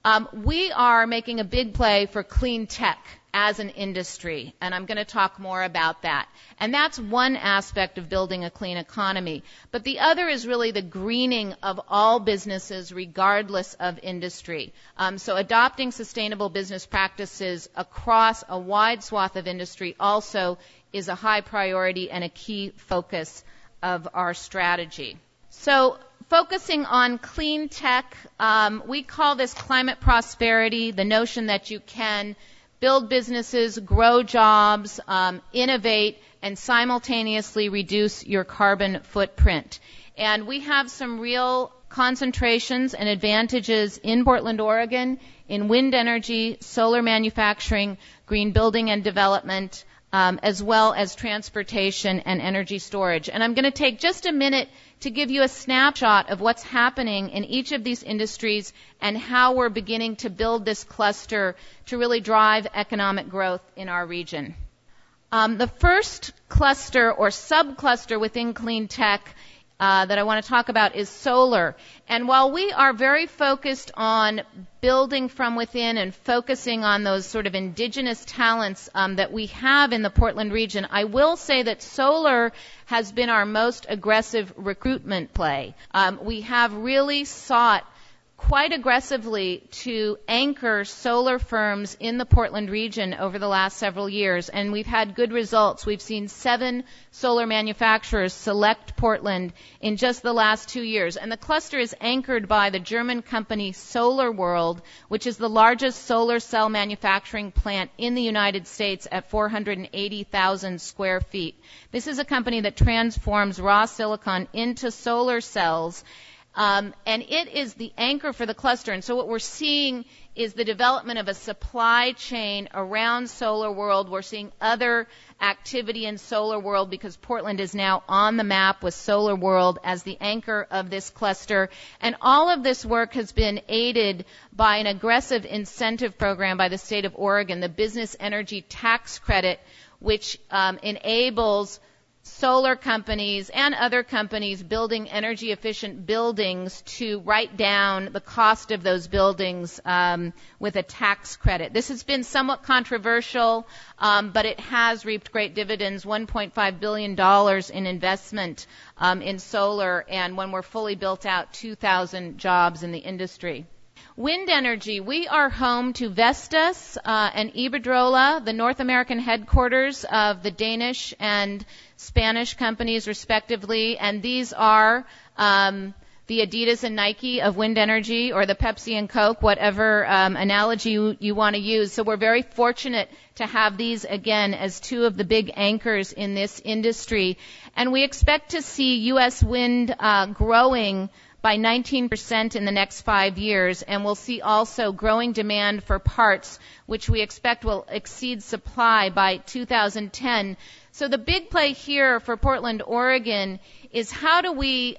We are making a big play for clean tech as an industry, and I'm going to talk more about that. And that's one aspect of building a clean economy. But the other is really the greening of all businesses regardless of industry. So adopting sustainable business practices across a wide swath of industry also is a high priority and a key focus of our strategy. So focusing on clean tech, we call this climate prosperity, the notion that you can build businesses, grow jobs, innovate, and simultaneously reduce your carbon footprint. And we have some real concentrations and advantages in Portland, Oregon, in wind energy, solar manufacturing, green building and development, as well as transportation and energy storage. And I'm going to take just a minute to give you a snapshot of what's happening in each of these industries and how we're beginning to build this cluster to really drive economic growth in our region. The first cluster or subcluster within clean tech that I want to talk about is solar. And while we are very focused on building from within and focusing on those sort of indigenous talents that we have in the Portland region, I will say that solar has been our most aggressive recruitment play. We have really sought quite aggressively to anchor solar firms in the Portland region over the last several years, and we've had good results. We've seen 7 solar manufacturers select Portland in just the last 2 years, and the cluster is anchored by the German company SolarWorld, which is the largest solar cell manufacturing plant in the United States at 480,000 square feet. This is a company that transforms raw silicon into solar cells, and it is the anchor for the cluster. And so what we're seeing is the development of a supply chain around SolarWorld. We're seeing other activity in SolarWorld because Portland is now on the map with SolarWorld as the anchor of this cluster. And all of this work has been aided by an aggressive incentive program by the state of Oregon, the Business Energy Tax Credit, which enables solar companies and other companies building energy efficient buildings to write down the cost of those buildings with a tax credit. This has been somewhat controversial, but it has reaped great dividends, $1.5 billion in investment in solar, and when we're fully built out, 2,000 jobs in the industry. Wind energy. We are home to Vestas and Iberdrola, the North American headquarters of the Danish and Spanish companies, respectively, and these are the Adidas and Nike of wind energy, or the Pepsi and Coke, whatever analogy you want to use. So we're very fortunate to have these, again, as 2 of the big anchors in this industry. And we expect to see U.S. wind growing by 19% in the next 5 years, and we'll see also growing demand for parts, which we expect will exceed supply by 2010. So the big play here for Portland, Oregon, is how do we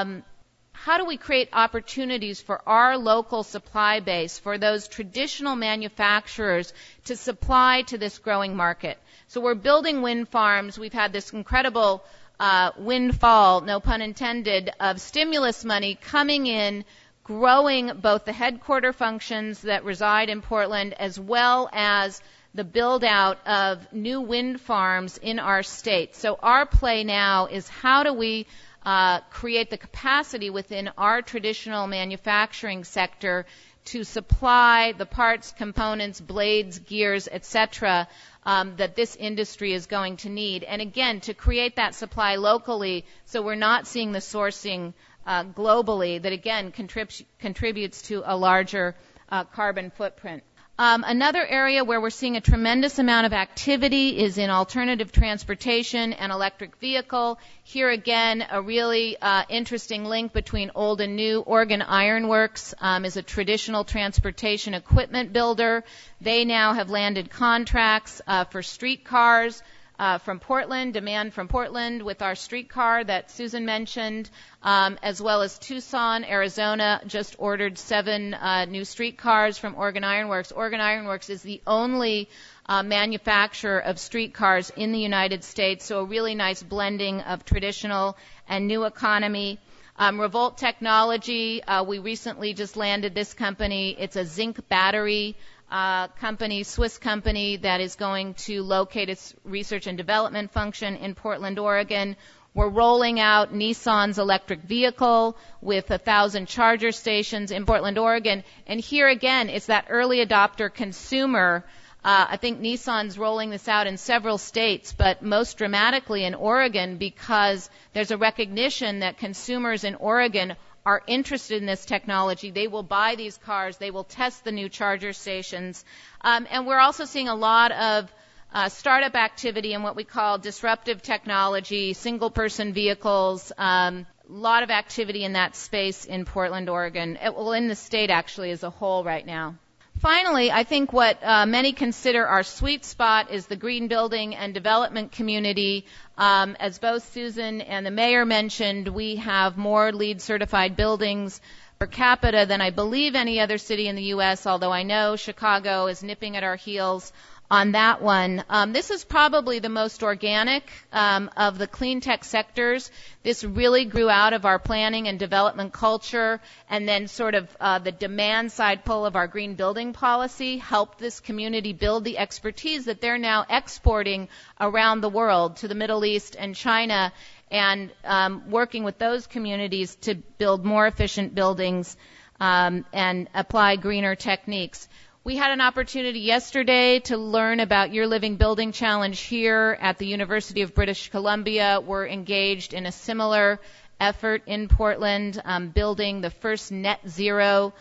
create opportunities for our local supply base, for those traditional manufacturers to supply to this growing market. So we're building wind farms. We've had this incredible windfall, no pun intended, of stimulus money coming in, growing both the headquarter functions that reside in Portland as well as the build-out of new wind farms in our state. So our play now is how do we create the capacity within our traditional manufacturing sector to supply the parts, components, blades, gears, etc., that this industry is going to need. And again, to create that supply locally so we're not seeing the sourcing globally that, again, contributes to a larger carbon footprint. Another area where we're seeing a tremendous amount of activity is in alternative transportation and electric vehicle. Here again, a really interesting link between old and new. Oregon Iron Works is a traditional transportation equipment builder. They now have landed contracts for streetcars from Portland, demand from Portland with our streetcar that Susan mentioned, as well as Tucson, Arizona, just ordered 7 new streetcars from Oregon Iron Works. Oregon Iron Works is the only manufacturer of streetcars in the United States, so a really nice blending of traditional and new economy. Revolt Technology, we recently just landed this company. It's a zinc battery company, Swiss company, that is going to locate its research and development function in Portland, Oregon. We're rolling out Nissan's electric vehicle with 1,000 charger stations in Portland, Oregon. And here again, it's that early adopter consumer. I think Nissan's rolling this out in several states, but most dramatically in Oregon, because there's a recognition that consumers in Oregon are interested in this technology. They will buy these cars. They will test the new charger stations. And we're also seeing a lot of startup activity in what we call disruptive technology, single-person vehicles, a lot of activity in that space in Portland, Oregon, well, in the state actually as a whole right now. Finally, I think what many consider our sweet spot is the green building and development community. As both Susan and the mayor mentioned, we have more LEED certified buildings per capita than I believe any other city in the U.S., although I know Chicago is nipping at our heels on that one. This is probably the most organic of the clean tech sectors. This really grew out of our planning and development culture, and then sort of the demand side pull of our green building policy helped this community build the expertise that they're now exporting around the world to the Middle East and China, and working with those communities to build more efficient buildings and apply greener techniques. We had an opportunity yesterday to learn about Your Living Building Challenge here at the University of British Columbia. We're engaged in a similar effort in Portland, building the first net zero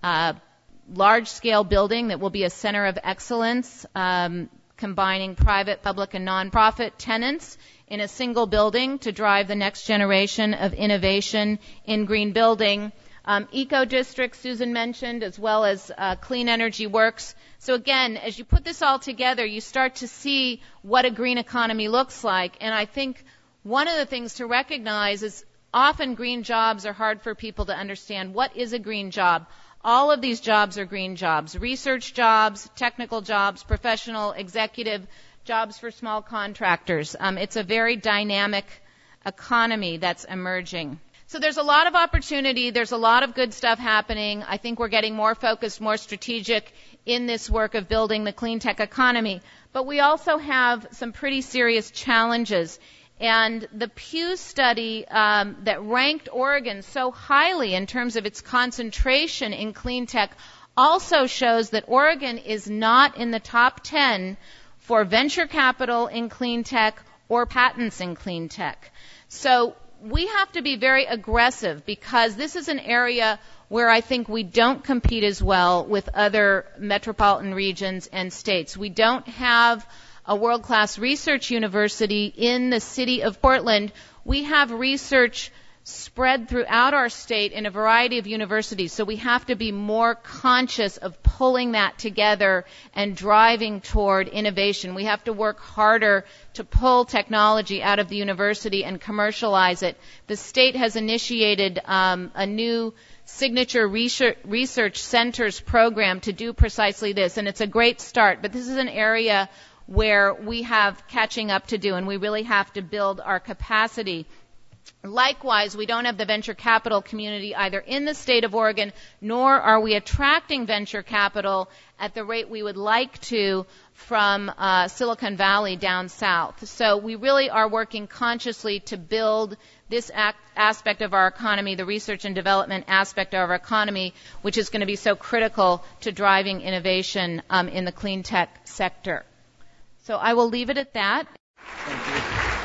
large-scale building that will be a center of excellence, combining private, public, and nonprofit tenants in a single building to drive the next generation of innovation in green building. Eco districts, Susan mentioned, as well as Clean Energy Works. So again, as you put this all together, you start to see what a green economy looks like. And I think one of the things to recognize is often green jobs are hard for people to understand. What is a green job? All of these jobs are green jobs. Research jobs, technical jobs, professional, executive jobs for small contractors. It's a very dynamic economy that's emerging. So there's a lot of opportunity. There's a lot of good stuff happening. I think we're getting more focused, more strategic in this work of building the clean tech economy. But we also have some pretty serious challenges. And the Pew study that ranked Oregon so highly in terms of its concentration in clean tech also shows that Oregon is not in the top 10 for venture capital in clean tech or patents in clean tech. So we have to be very aggressive because this is an area where I think we don't compete as well with other metropolitan regions and states. We don't have a world-class research university in the city of Portland. We have research spread throughout our state in a variety of universities, so we have to be more conscious of pulling that together and driving toward innovation. We have to work harder to pull technology out of the university and commercialize it. The state has initiated a new signature research centers program to do precisely this, and it's a great start, but this is an area where we have catching up to do, and we really have to build our capacity. Likewise, we don't have the venture capital community either in the state of Oregon, nor are we attracting venture capital at the rate we would like to from Silicon Valley down south. So we really are working consciously to build this aspect of our economy, the research and development aspect of our economy, which is going to be so critical to driving innovation in the clean tech sector. So I will leave it at that. Thank you.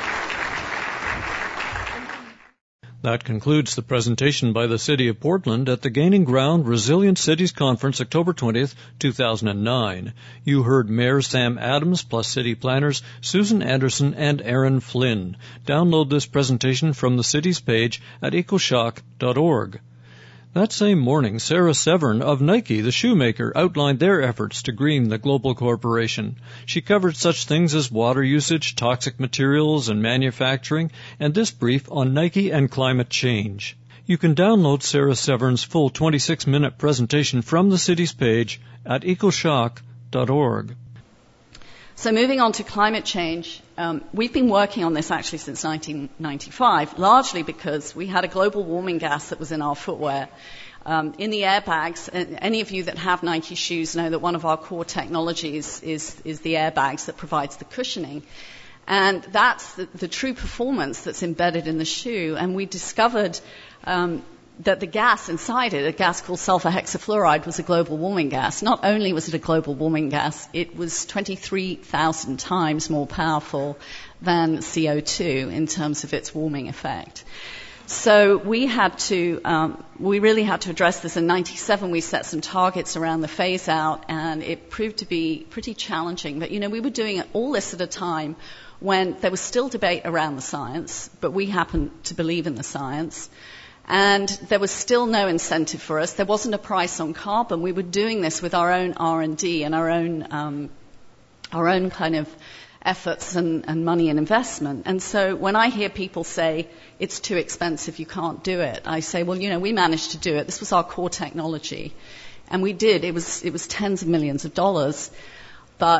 That concludes the presentation by the City of Portland at the Gaining Ground Resilient Cities Conference, October 20th, 2009. You heard Mayor Sam Adams plus city planners Susan Anderson and Aaron Flynn. Download this presentation from the city's page at ecoshock.org. That same morning, Sarah Severn of Nike, the shoemaker, outlined their efforts to green the global corporation. She covered such things as water usage, toxic materials, and manufacturing, and this brief on Nike and climate change. You can download Sarah Severn's full 26-minute presentation from the city's page at ecoshock.org. So moving on to climate change, we've been working on this actually since 1995, largely because we had a global warming gas that was in our footwear. In the airbags, and any of you that have Nike shoes know that one of our core technologies is the airbags that provides the cushioning. And that's the true performance that's embedded in the shoe. And we discovered that the gas inside it, a gas called sulfur hexafluoride, was a global warming gas. Not only was it a global warming gas, it was 23,000 times more powerful than CO2 in terms of its warming effect. So we really had to address this. In 97, we set some targets around the phase out, and it proved to be pretty challenging. But, we were doing all this at a time when there was still debate around the science, but we happened to believe in the science. And there was still no incentive for us. There wasn't a price on carbon. We were doing this with our own R&D and our own kind of efforts and money and investment. And so when I hear people say, it's too expensive, you can't do it, I say, well, we managed to do it. This was our core technology. And we did. It was tens of millions of dollars. But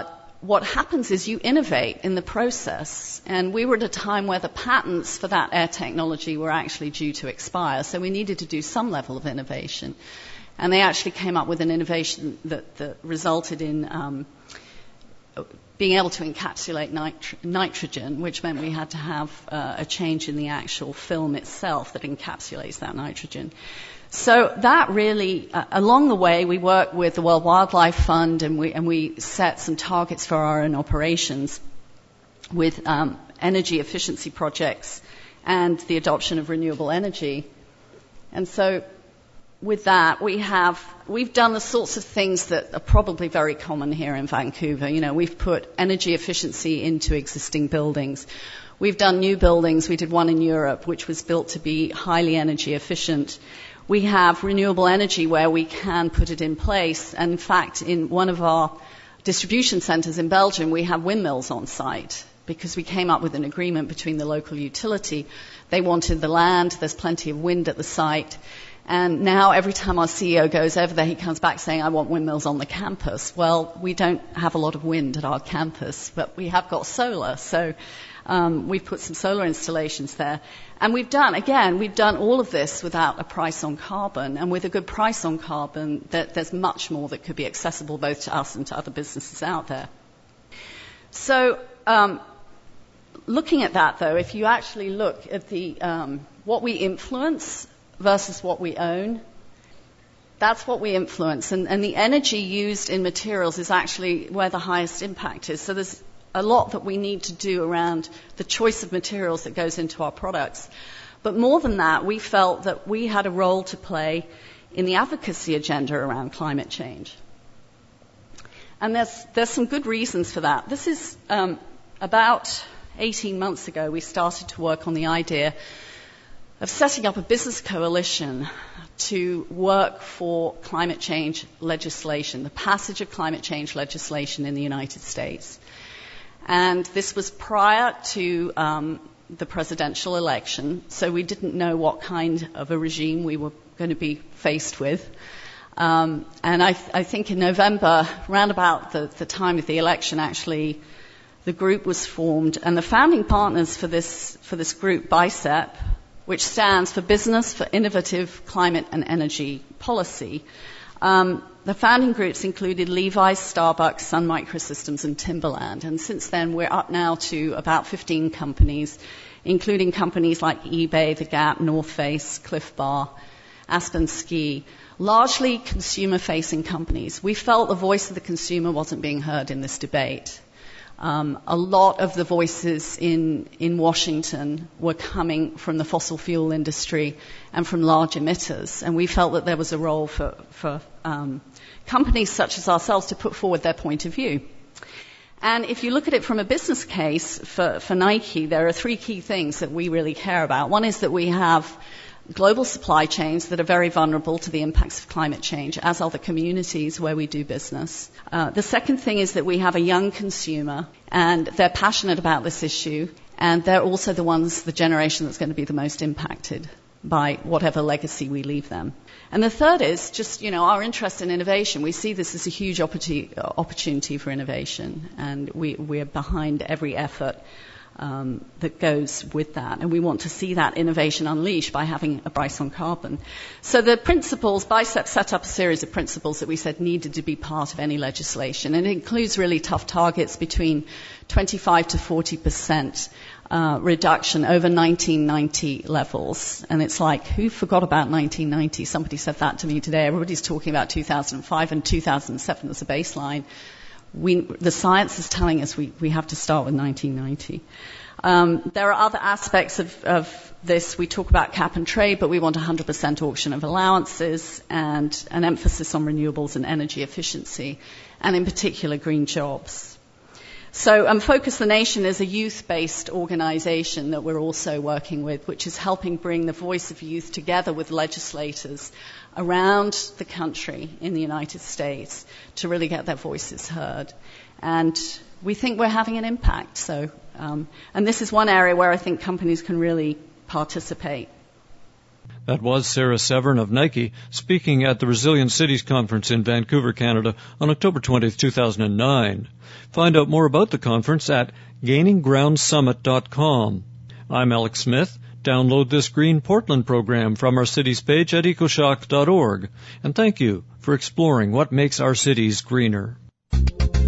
what happens is you innovate in the process. And we were at a time where the patents for that air technology were actually due to expire, so we needed to do some level of innovation. And they actually came up with an innovation that resulted in being able to encapsulate nitrogen, which meant we had to have a change in the actual film itself that encapsulates that nitrogen. So that really, along the way, we worked with the World Wildlife Fund, and we set some targets for our own operations with energy efficiency projects and the adoption of renewable energy. And so with that, we've done the sorts of things that are probably very common here in Vancouver. You know, we've put energy efficiency into existing buildings. We've done new buildings. We did one in Europe, which was built to be highly energy efficient. We have renewable energy where we can put it in place. And in fact, in one of our distribution centres in Belgium, we have windmills on site because we came up with an agreement between the local utility. They wanted the land. There's plenty of wind at the site. And now every time our CEO goes over there, he comes back saying, I want windmills on the campus. Well, we don't have a lot of wind at our campus, but we have got solar. So we've put some solar installations there. And we've done all of this without a price on carbon. And with a good price on carbon, there's much more that could be accessible both to us and to other businesses out there. So looking at that, though, if you actually look at the what we influence versus what we own, that's what we influence. And the energy used in materials is actually where the highest impact is. So there's a lot that we need to do around the choice of materials that goes into our products. But more than that, we felt that we had a role to play in the advocacy agenda around climate change. And there's some good reasons for that. This is about 18 months ago, we started to work on the idea of setting up a business coalition to work for climate change legislation, the passage of climate change legislation in the United States. And this was prior to the presidential election, so we didn't know what kind of a regime we were going to be faced with. And I think in November, round about the time of the election, actually, the group was formed. And the founding partners for this group, BICEP, which stands for Business for Innovative Climate and Energy Policy. The founding groups included Levi's, Starbucks, Sun Microsystems, and Timberland. And since then, we're up now to about 15 companies, including companies like eBay, The Gap, North Face, Cliff Bar, Aspen Ski, largely consumer-facing companies. We felt the voice of the consumer wasn't being heard in this debate. A lot of the voices in Washington were coming from the fossil fuel industry and from large emitters, and we felt that there was a role for companies such as ourselves to put forward their point of view. And if you look at it from a business case for Nike, there are three key things that we really care about. One is that we have global supply chains that are very vulnerable to the impacts of climate change, as are the communities where we do business. The second thing is that we have a young consumer, and they're passionate about this issue, and they're also the generation that's going to be the most impacted by whatever legacy we leave them. And the third is just, our interest in innovation. We see this as a huge opportunity for innovation, and we're behind every effort that goes with that. And we want to see that innovation unleashed by having a price on carbon. So the principles, BICEP set up a series of principles that we said needed to be part of any legislation. And it includes really tough targets between 25 to 40% reduction over 1990 levels. And it's like, who forgot about 1990? Somebody said that to me today. Everybody's talking about 2005 and 2007 as a baseline. The science is telling us we have to start with 1990. There are other aspects of this. We talk about cap and trade, but we want 100% auction of allowances and an emphasis on renewables and energy efficiency, and in particular green jobs. So Focus the Nation is a youth-based organization that we're also working with, which is helping bring the voice of youth together with legislators around the country in the United States to really get their voices heard. And we think we're having an impact. So, and this is one area where I think companies can really participate. That was Sarah Severn of Nike speaking at the Resilient Cities Conference in Vancouver, Canada on October 20th, 2009. Find out more about the conference at gaininggroundsummit.com. I'm Alex Smith. Download this Green Portland program from our cities page at ecoshock.org. And thank you for exploring what makes our cities greener.